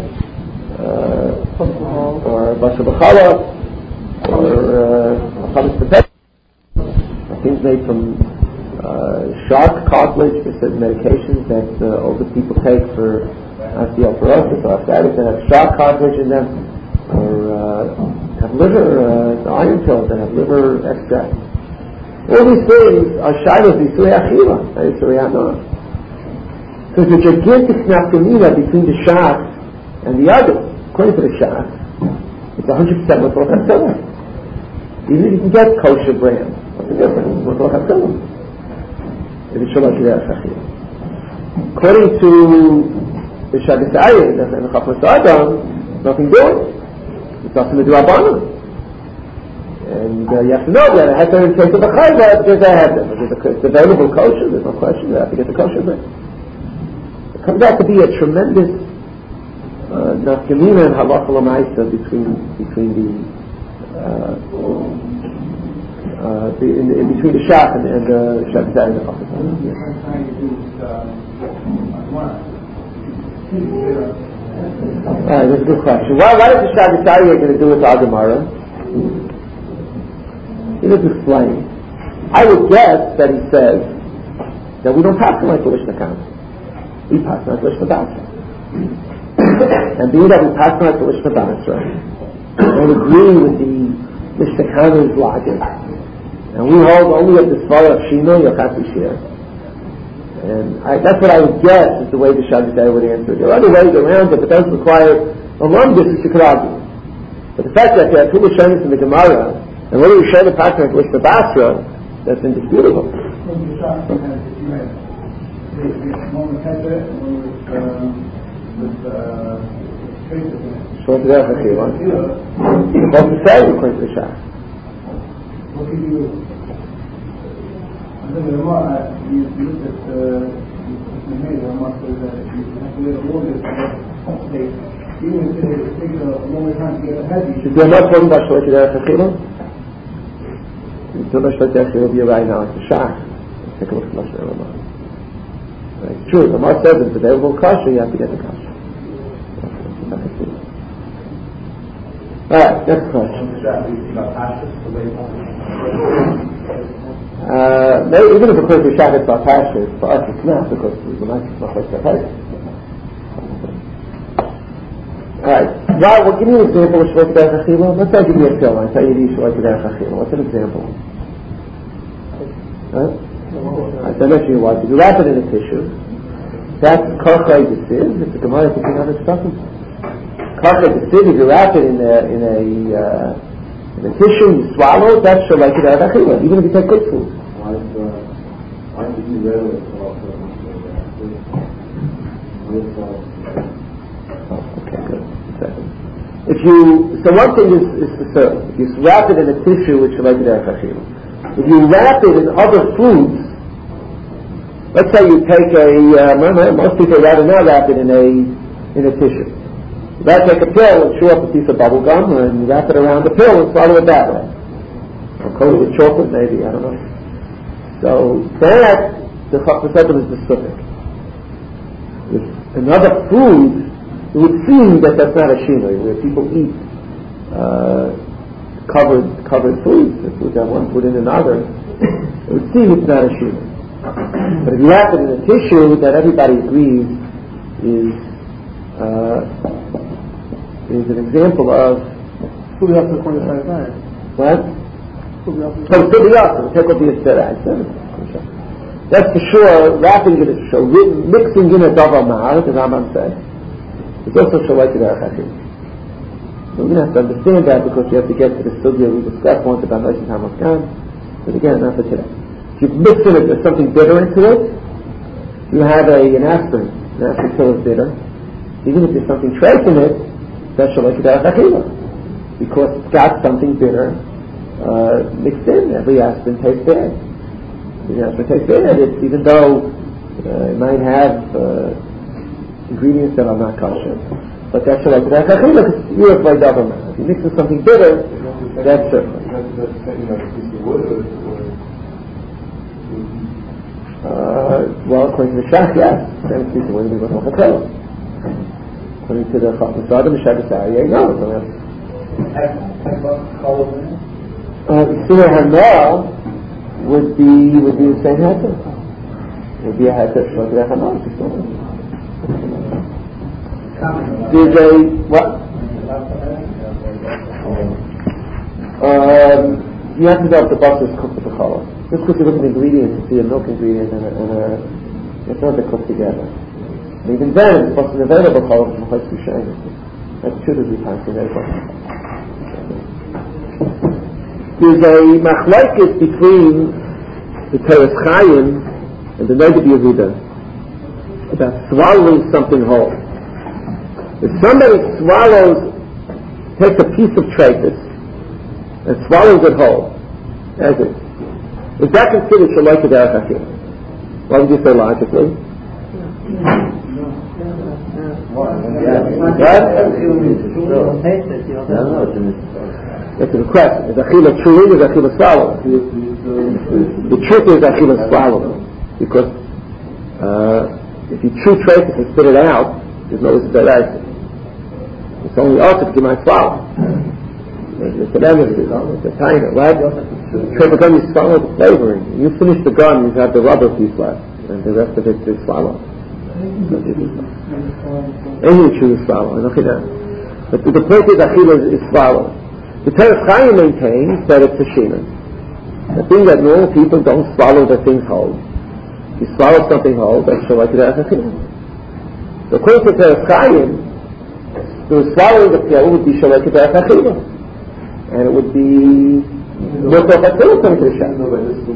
or Basar B'chala, or Chavis B'pet. Things made from uh, shark cartilage. There's certain medications that uh, older people take for osteoporosis or arthritis that have shark cartilage in them, or uh, have liver, uh, iron pills that have liver extract. All these things are shilas Yisurei Achila, not Yisurei Hanar. So it's a gigantic nafkamina between the Shach and the others. According to the Shach, it's one hundred percent Motor Chatzillah. Even if you can get kosher brand, what's the difference? Motor Chatzillah. If it's Shalom Derech Achila. According to the Shabbos Ayin, and the Chafetz Adam, nothing doing. It's nothing to do Abanah. And uh, you have to know that it has to be in case of a chayva because they have them. It's available kosher, there's no question, you have to get the kosher brand. It comes out to be a tremendous nafkamina and halacha l'maisa between between the uh, uh, the, in, in between the Shach and, and the Shabbos and the Chafetz. Alright, that's a good question. Why, why is the Shabbos going to do with the Gemara? He doesn't explain. I would guess that he says that we don't pass like the Lishna Khan. We pass like the Lishna Basra. And being that we pass like the Lishna Basra, and agree with the Lishna Khan's logic, and we hold only at the Svar of Shino, Yochati Shir. And I, that's what I would guess is the way the Shabbos would answer. There are other ways around it, but those require a long distance you could argue. But the fact that there are two Rishonim in the Gemara, and whether you share the pattern with the Basra, that's indisputable. So to that, okay, one. What to say according to the Shach? What can you? I think the Ramah, you look at the Ramah says that you have to get a longer state. Even if it takes a longer time to get a heavy. Is there not talking about Shlosh Derech Achila? You're talking about Shlosh Derech Achila will be right now. It's a Shach. Take a look at Shlosh Derech Achila. It's true. The Ramah says it's available kosher, you have to get the kosher. Alright, next question. Uh, maybe, even if according to Shach it's about Pasha, for us it's not, because the nice is not like that. Alright, well, well, give me an example of Shlosh Derech Achila. Let's say I give you a pill and I tell you to eat Shlosh Derech Achila. What's an example? Huh? Alright, so I mentioned what. If you wrap it in a tissue, that's Karchai Desiv. It's a Gemara fifteen hundred stuff. Karchai Desiv, if you wrap it in a, in a, uh, in a tissue, you swallow it, that's Shlosh Derech Achila, even if you take good food. Why is uh, why did you readily call for Okay, good. Second. If you, so one thing is, is for certain. If you wrap it in a tissue, it's Shlosh Derech Achila. If you wrap it in other foods, let's say you take a, uh, most people rather not wrap it in a in a tissue. You rather take a pill and chew up a piece of bubble gum and wrap it around the pill and swallow it that way. Or coat it with chocolate maybe, I don't know. So that, the Chafetz Adam is specific. With another food, it would seem that that's not a shinoi, where people eat uh, covered covered foods, the food that one put in another, it would seem it's not a shinoi. But if you wrap it in a tissue that everybody agrees is uh, is an example of Who we have to point out that? what? Who we have to So it's the opposite. Take what the said. That's for sure. Wrapping it is for sure. Mixing in a davar ma'ar, the Rambam said, is also Shlosh Derech Achila. So we're going to have to understand that because we have to get to the sugya we discussed once about Moshe Hamaskan. But again, not for today. If you mix in it, there's something bitter into it, you have a, an aspirin. Now, if the pill is bitter, even if there's something trace in it, that's Shaloi K'derech Achila, because it's got something bitter uh, mixed in. Every aspirin tastes bad. Every aspirin tastes bad. It's, even though uh, it might have uh, ingredients that are not kosher, but that's Shaloi K'derech Achila because you're afraid of them. If you mix with something bitter, that's certainly. Uh, well, according to the Shach, yes. Then it's the way we go to Chachel. According to the Chachel, the Shach is Aryeh, no. Uh, the Surah Hanah would be would be the same heter. Would be a heter Shaloi K'derech Hanah. There's a what? Um, you have to know if the butter is cooked with the challah. Just because you look at the ingredients, you see a milk ingredient and a, and a it's not they're cooked together. And even then, it's possibly available challah from Chayt Kushayin. That's true to be passed available. There's a machlokes between the Teres Chaim and the Noged Yehuda about swallowing something whole. If somebody swallows, takes a piece of trachis and swallows it whole, as it, is that considered Shaloi K'derech Achila? What would you say logically? What? That's the question. Is Achila true? Is Achila swallowed? The truth is Achila swallowed. Because uh, if you chew traces and spit it out, there's no reason. It's only also if you might swallow. It's an energy, it's a tiner, right? So the gun, you swallow the flavoring. You finish the gun, you have the rubber piece left, and the rest of it is swallowed. And you choose swallow, and okay now. But the point is, Achila is, is swallowed. The Teres Chaim maintains that it's a shina. The thing that normal people don't swallow the things whole. If you swallow something whole, that's Shaloi K'derech Achila. So according to Teres Chaim, the swallowing the pill would be Shaloi K'derech Achila. And it would be more so like still coming to the Shach.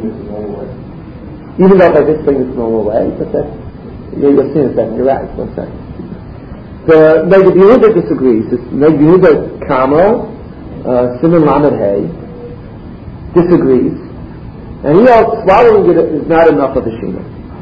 Even though by this thing is normal way, but that's you're seeing a second, you're right, one second. The Noged Yehuda disagrees. It's Noged Yehuda Kamo, uh, Simon Lamed Hay, disagrees. And he holds swallowing it is not enough of a shina.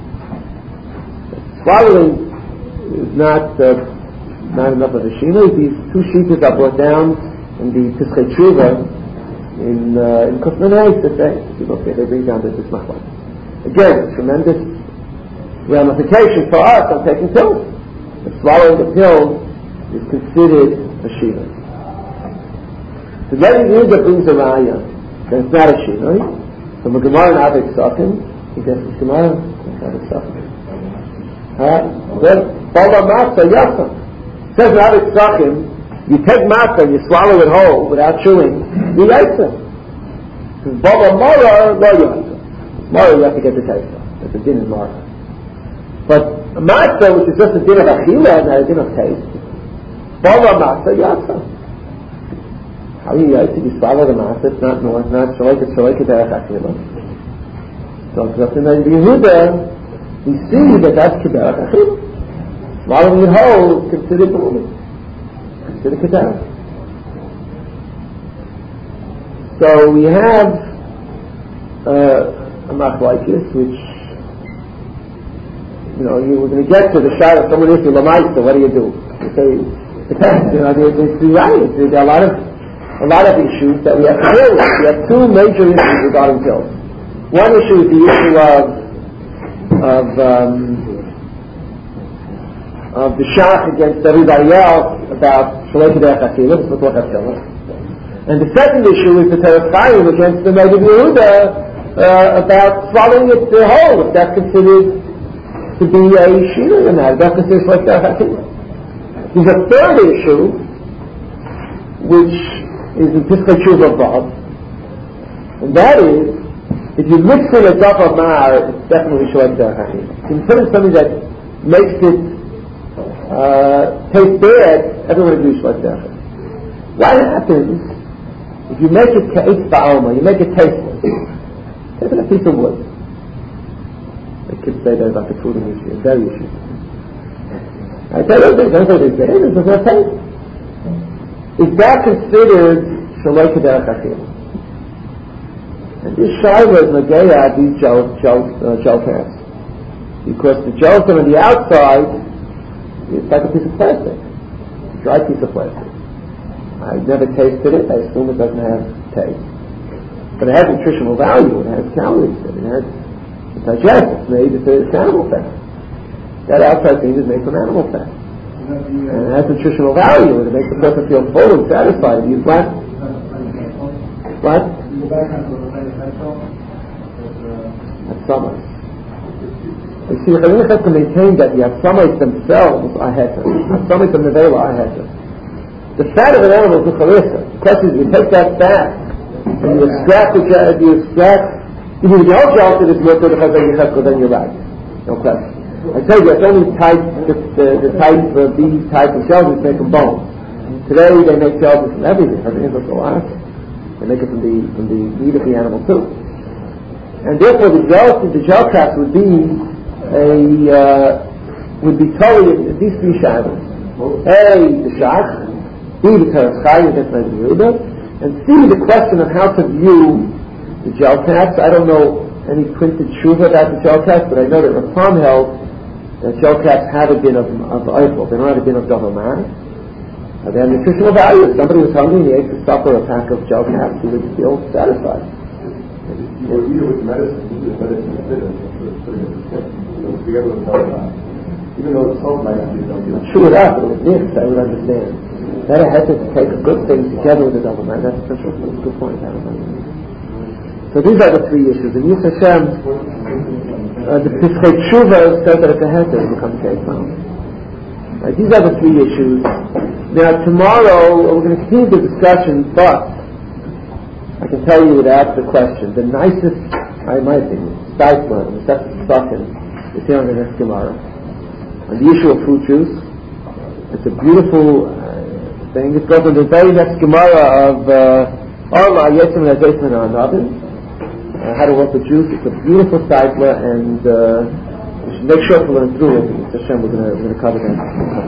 Swallowing is not uh, not enough of a shina. These two sheets are brought down in the Pischei Tshuva in uh, in Kufmanei to say, okay, they bring down this machlok. Again, tremendous ramification for us on taking pills. If swallowing the pill is considered a shina. The Noged Yehuda brings a raya that it's not a shina. From the Gemara in Avik Sakim, you guess the Gemara in Avik Sakim. Alright, then Bala Masa Yasa says in Avik Sakim, you take matzah and you swallow it whole without chewing, you yaitza. Because Baba Mara, lo yaitza. Mara, you have to get the taste of. That's a din in Mara. But matzah, which is just a din of achila and not a din of taste, Baba matzah yaitza. How you yaitza? You swallow the matzah, it's not north, not Shaloi K'derech Achila. So it's up to the Yehuda, we see that that's K'derech Achila. Swallowing it whole is considered the woman. To the Kedar. So we have uh, a machlokes, which you know you were going to get to the shot of someone issue lamaisa. What do you do? You say depends. You know, there's, there's, right. there's a lot of a lot of issues that we have to deal with. We have two major issues regarding pills. One issue is the issue of of um, of the shach against everybody else about Shaloi K'derech Achila, that's what we're And the second issue is the Teres Chaim against the Noged Yehuda uh, about swallowing it whole, if that's considered to be a shina or not. That's considered Shaloi K'derech Achila. There's a third issue, which is in Pischei Tshuva Vav, and that is, if you mix in a daf of mar, it's definitely Shaloi K'derech Achila. If you put in something that makes it Uh, taste bad, everyone agrees like that. What happens if you make it taste ba'alma, you make it tasteless? Take a piece of wood. The kids say that about the food industry, it's very issue. I tell you, don't say they say, this is a taste. Is that considered Shaloi Kederach Achila? And this Shiva is Nageya, these gel, gel, uh, gel caps. Because the gelatin on the outside is like a piece of plastic. A dry piece of plastic. I've never tasted it, I assume it doesn't have taste. But it has nutritional value, it has calories, it has it digests, it's made, it's, it's animal fat. That outside thing is made from animal fat. And it has nutritional value, and it makes the person feel full and satisfied. You what? What? That's summer. You see, Chalil has to maintain that the Asamites themselves are heter. Asamites and Nevela are heter. The fat of an animal is a charissa. The question is, you take that fat, and you extract the gel, you extract, you need no gelatin is more to the chazal yecheskel than you're right. No question. I tell you, it's only type, the, the, the type of these type of gelatin make from bones. Today they make gelatin from everything, everything from the last. They make it from the from the meat of the animal too. And therefore the gel the gel caps would be a uh, would be totally these three shadows. A, the shach, B, the teretz chayim against the Yehuda, and C, the question of how to view the gel caps. I don't know any printed tshuva about the gel caps, but I know that Rapam held that gel caps have a din of, of oifel. They don't have a din of double man. Uh, they have nutritional value. If somebody was hungry and he ate for supper a pack of gel caps, he would feel satisfied. You eat it with medicine, you eat medicine with bitter, putting it in the skin. So together with medicine. Even though it's salt might not be something. Chew it up, but with this, I would understand. That I had to take a good thing together with the double man. That's a good point. I don't know. So these are the three issues. In Yis Hashem, uh, the Pischei Tshuva says that it's a heter, it becomes Keifam. Right, these are the three issues. Now tomorrow, we're going to continue the discussion, but I can tell you without the question, the nicest, I might think, Steitler, the second second, is here on the next Gemara. On the issue of fruit juice. It's a beautiful uh, thing. It goes on the very next Gemara of Arla, Yetzim and Azayim and Anabin. Uh, how to work with juice. It's a beautiful Steitler, and uh, we should make sure to learn through it. It's Hashem, we're going to cover that.